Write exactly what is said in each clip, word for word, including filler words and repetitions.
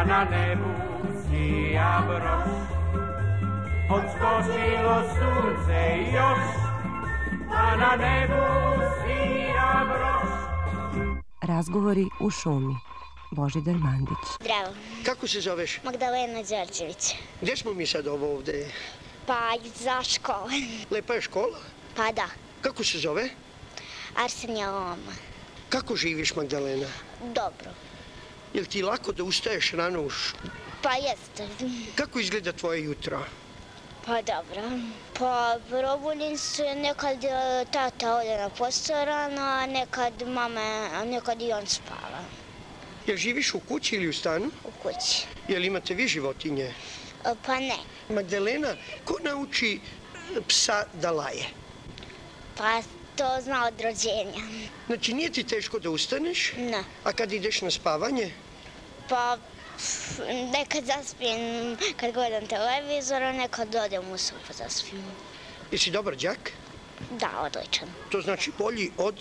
pa na nebu sija broš. Odskočilo sunce još, pa na nebu sija broš. Razgovori u šumi. Božidar Mandić. Zdravo. Kako se zoveš? Magdalena Đorđević. Gdje smo mi sad ovo ovde? Pa za škole. Lepa je škola? Pa da. Kako se zove? Arsenija Loma. Kako živiš, Magdalena? Dobro. Jel ti lako da ustaješ rano u š... Pa jeste. Kako izgleda tvoje jutro? Pa dobro. Pa probudim se, nekad e, tata ode na posao rano, a nekad mama, a nekad i on spava. Jel živiš u kući ili u stanu? U kući. Jel imate vi životinje? E, Pa ne. Magdalena, ko nauči psa da laje? Pa to zna od rođenja. Znači, nije ti teško da ustaneš? Ne. A kad ideš na spavanje? Pa pf, nekad zaspijem kad gledam televizor, a nekad odem u sobu zaspijem. Jesi dobar đak? Da, odličan. To znači bolji od...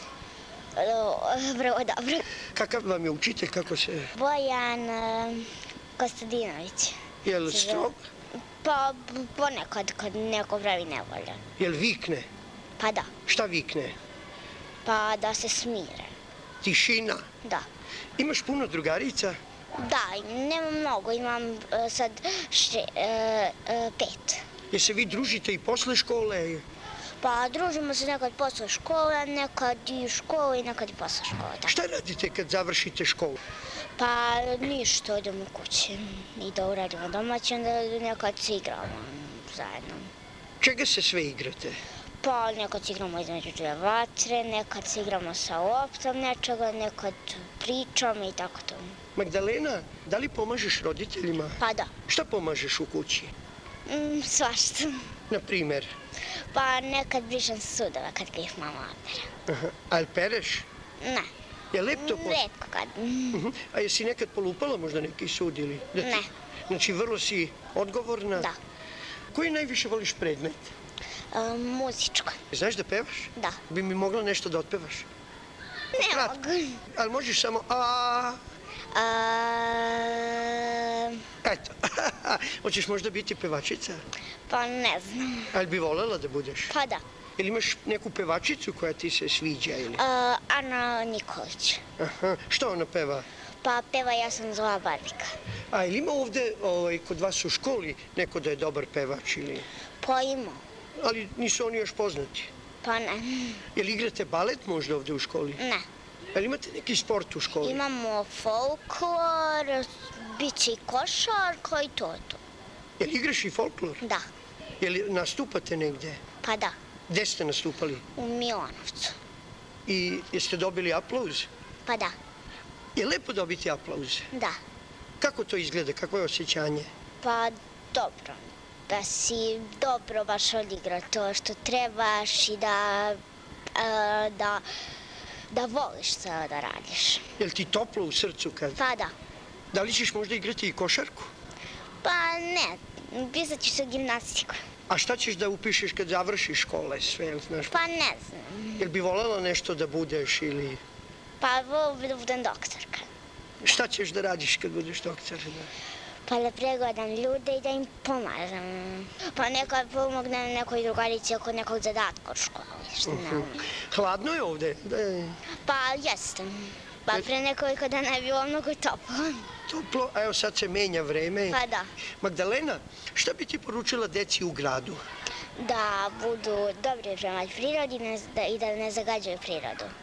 E, Vrlo dobro. Kakav vam je učitelj, kako se... Bojan e, Kostadinović. Jel strog? Pa ponekad kad neko pravi nevolja. Jel vikne? Pa da. Šta vikne? Pa da se smire. Tišina? Da. Imaš puno drugarica? Da, nemam mnogo, imam e, sad še, e, e, pet. Jel se vi družite i posle škole? Pa družimo se nekad posle škole, nekad i u školi i nekad i posle škole. Tako. Šta radite kad završite školu? Pa ništa, idemo kući i da uradimo domaće, onda nekad se igramo zajedno. Čega se sve igrate? Pa nekad se igramo između dve vatre, nekad se igramo sa loptom nečega, nekad pričamo i tako to. Magdalena, da li pomažeš roditeljima? Pa da. Šta pomažeš u kući? Mm, svašta. Na primer? Pa nekad brišem sudove kad ga ih mama odbere. Aha. A jel pereš? Ne. Je lep to posao? Retko kad. Uh-huh. A jesi nekad polupala možda neki sud ili? Da ti... Ne. Znači vrlo si odgovorna? Da. Koji najviše voliš predmet? E, muzičko. Znaš da pevaš? Da. Bi mi mogla nešto da otpevaš? Ne Kratko. mogu. Ali možeš samo a... A, Eto. Hoćeš možda biti pevačica? pa ne znam. Ali bi volela da budeš? Pa da. Jel imaš neku pevačicu koja ti se sviđa ili? A, Ana Nikolić. Aha. Što ona peva? Pa peva Ja sam zla Barbika. A ili ima ovde ovaj, kod vas u školi neko da je dobar pevač ili... Pa ima. Ali nisu oni još poznati. Pa ne. Jel igrate balet možda ovde u školi? Ne. Jel imate neki sport u školi? Imamo folklor, bit će i košarka i to to. Jel igraš i folklor? Da. Jel nastupate negde? Pa da. Gde ste nastupali? U Milanovcu. I jeste dobili aplauz? Pa da. Je lepo dobiti aplauz? Da. Kako to izgleda? Kako je osjećanje? Pa dobro. Da si dobro baš odigrao to što trebaš i da, e, da, da voliš sve da radiš. Jel ti toplo u srcu kad... Pa da. Da li ćeš možda igrati i košarku? Pa ne, pisat ću se gimnastiku. A šta ćeš da upišeš kad završiš škole sve, jel znaš? Pa ne znam. Jel bi voljela nešto da budeš ili... Pa volim bi da budem doktorka. Šta ćeš da radiš kad budeš doktor? Pa da pregledam ljude i da im pomažem. Pa nekad pomognem nekoj drugarici oko nekog zadatka od škole, što ne umem. Hladno je ovde? Da je... Pa jeste. Pa pre nekoliko dana je bilo mnogo toplo. Toplo, a evo sad se menja vreme. Pa da. Magdalena, šta bi ti poručila deci u gradu? Da budu dobri prema prirodi i da ne zagađaju prirodu.